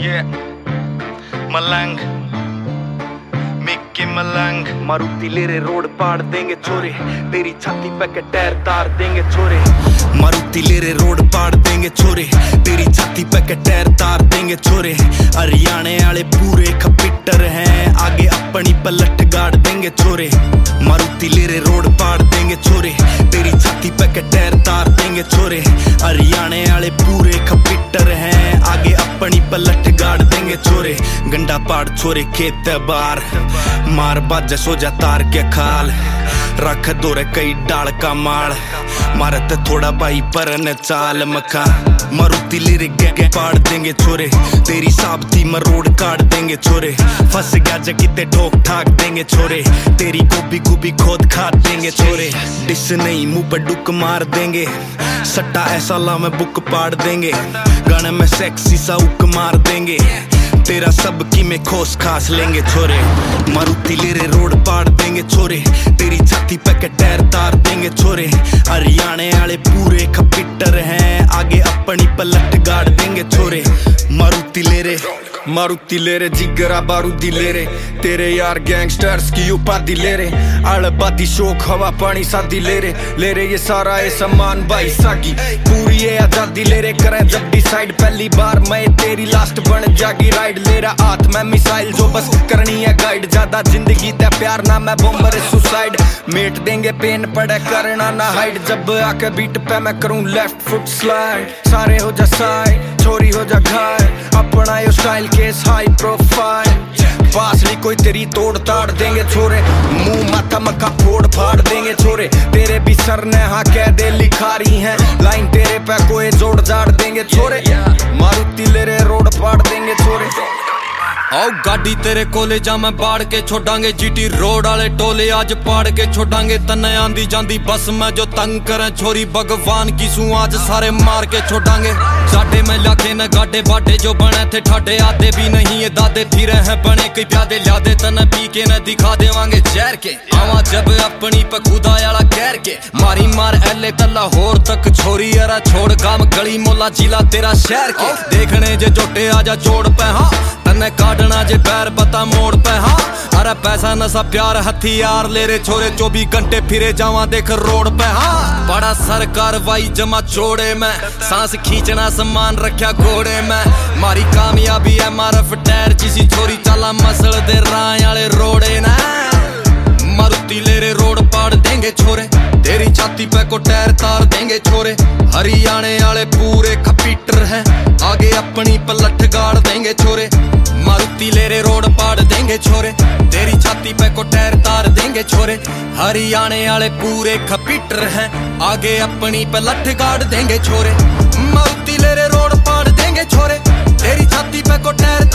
Yeah, मलंग Mickey मलंग। मारुति लेरे road पाड़ देंगे छोरे, तेरी छाती पे के टायर तार देंगे छोरे। मारुति लेरे रोड पाड़ देंगे छोरे, तेरी छाती पे के टायर तार देंगे छोरे। हरियाणे वाले पूरे खपिटर हैं, आगे अपनी पलट गाड़ देंगे छोरे। मारुति लेरे रोड पाड़ देंगे छोरे, तेरी छाती पे के टायर तार देंगे छोरे। हरियाणे वाले पूरे खपिटर हैं, आगे अपनी पलट गाड़ देंगे छोरे। गंडा पाड़ छोरे खेत बार, मार बाज सो जा तार के खाल। रख दोरे कई डाल का माल, मारत थोड़ा भाई परन चाल मखा। मारुति लेरे गे पाड़ देंगे छोरे, तेरी साबती मरोड़ काट देंगे छोरे। फंस गया जगीते ठोक ठाक देंगे छोरे, तेरी गोभी गोभी खोद खाद देंगे छोरे। डिस नहीं मुंह पर डुक मार देंगे, सट्टा ऐसा ला में बुक पाड़ देंगे। गाने में सेक्सी सा उक मार देंगे, तेरा सब की में खोस खास लेंगे छोरे। मारुति लेरे रोड पाड़ देंगे छोरे, तेरी छाती पे के टायर तार देंगे छोरे। हरियाणे वाले पूरे खपिटर हैं, आगे अपनी पलट गाड़ देंगे छोरे। मारुति लेरे जिगरा बारूदी लेरे, तेरे यार गैंगस्टर्स की उपाधि लेरे। आलबादी शोक हवा पानी शादी लेरे ये सारा ये सम्मान भाई सागी। पूरी ये आजादी लेरे करें जब डिसाइड, पहली बार मैं तेरी लास्ट बन जागी राइड। लेरा हाथ में मिसाइल जो बस करनी है गाइड, ज्यादा जिंदगी ते प्यार ना मैं बॉम्बर सुसाइड। मेट देंगे पेन पड़े करना ना हाइड, जब आके बीट पे मैं करूं लेफ्ट फुट स्लाइड। सारे हो जा साइड, छोरी हो जा घायल, अपना yo style case high profile. पास नहीं कोई तेरी तोड़ ताड़ देंगे छोरे, मुंह माथा मक्का फोड़ फाड़ देंगे छोरे। तेरे भी सर ने हाँ कह दे लिखारी हैं, लाइन तेरे पे कोई जोड़ जाड़ देंगे छोरे। मारुति लेरे रोड पाड़ देंगे छोरे। आओ गाड़ी तेरे कोले जा मैं बाड़ के छोड़ांगे, जीटी रोड वाले टोले आज पाड़ के छोड़ांगे। तन्ने आंदी जांदी बस मैं जो तंग करें छोरी, भगवान की सू आज सारे मार के छोड़ांगे। साडे में लाके न गाडे बाडे जो बने थे ठाडे, आते भी नहीं ये दादे फिरे हैं बने कई प्यादे। ल्यादे तन्ने पी के न दिखा देवांगे जहर के, आवा जब अपनी पे खुदा याला कहर के। मारी मार एले तला होर तक छोरी यारा, छोड़ गाम गली मोला जिला तेरा शहर के। देखने जे जोटे आजा जोड़ पे हाँ, तन्ने काटना जे पैर बता मोड़ पे हाँ। अरे पैसा नशा प्यार हथियार लेरे छोरे, 24 घंटे फिरे जावा देख रोड पे हाँ। बड़ा सर कार्रवाई जमा चोड़े में, सांस खींचना सामान रखा घोड़े में। मारी कामयाबी है MRF टायर जिसी छोरी, चला मसल दे राह वाले रोड़े ना। मारुति लेरे रोड पाड़ देंगे छोरे, तेरी छाती पे को टायर तार देंगे छोरे। हरियाणे वाले पूरे खपीटर हैं, आगे अपनी पलट गाड़ देंगे छोरे। मारुति लेरे रोड पाड़ देंगे छोरे, तेरी छाती पे को टायर तार देंगे छोरे। हरियाणे वाले पूरे खपीटर हैं, आगे अपनी पलट गाड़ देंगे छोरे। मारुति लेरे रोड पाड़ देंगे छोरे, तेरी छाती पे को टायर